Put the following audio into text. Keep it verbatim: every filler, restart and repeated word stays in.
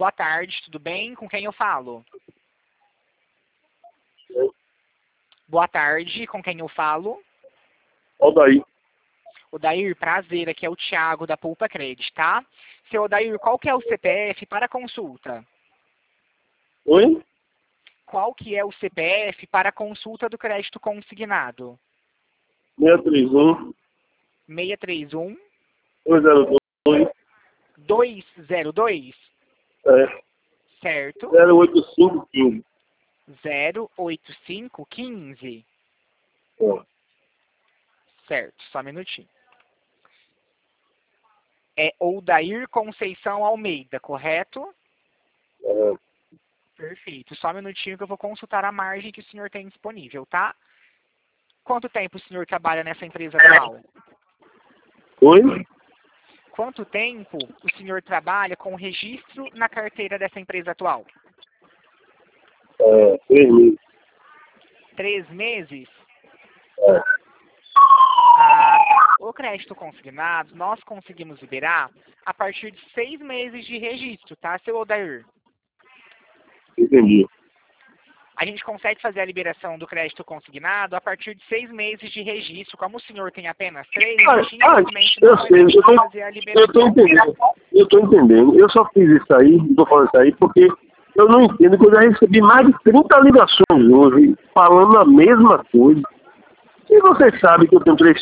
Boa tarde, tudo bem? Com quem eu falo? Boa tarde, com quem eu falo? Odair. Odair, prazer, aqui é o Thiago da Poupa Credit, tá? Seu Odair, qual que é o C P F para consulta? Oi? Qual que é o C P F para consulta do crédito consignado? seis três um, seis três um, dois zero dois, dois zero dois, é, certo? zero oito cinco um cinco. zero oito cinco um cinco, É. certo, só um minutinho. É Odair Conceição Almeida, correto? É. Perfeito, só um minutinho que eu vou consultar a margem que o senhor tem disponível, tá? Quanto tempo o senhor trabalha nessa empresa atual? Oi? Quanto tempo o senhor trabalha com registro na carteira dessa empresa atual? É, três mil. Três meses? É. Ah, o crédito consignado, nós conseguimos liberar a partir de seis meses de registro, tá, seu Odair? Entendi. A gente consegue fazer a liberação do crédito consignado a partir de seis meses de registro. Como o senhor tem apenas três, Ah, a gente ah, infelizmente eu não vai sei, eu conseguir tô, fazer a eu tô liberação. entendendo. Eu tô entendendo. Eu só fiz isso aí, tô falando isso aí, porque eu não entendo que eu já recebi mais de trinta ligações hoje falando a mesma coisa. E você sabe que eu tenho três